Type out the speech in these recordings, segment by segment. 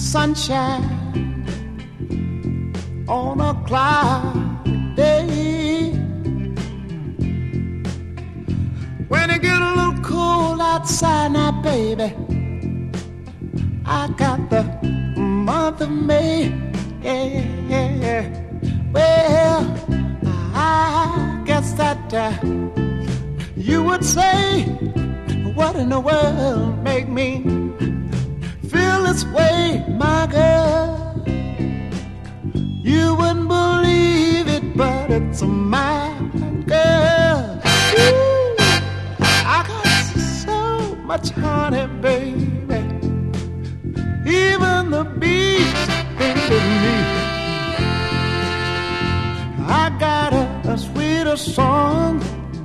sunshine on a cloudy day. When it get a little cold outside now, baby, I got the month of May. Yeah, yeah, yeah. Well, I guess that you would say, what in the world make me feel this way, my girl? You wouldn't believe it, but it's my girl. Ooh, I got so much honey, baby. Even the bees envy me. I got a sweeter song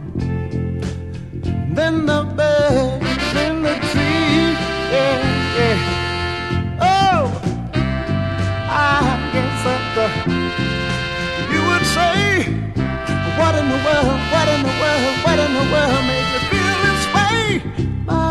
than the birds in the tree. Yeah, yeah. Oh, I guess that you would say, what in the world, what in the world, what in the world made you feel this way?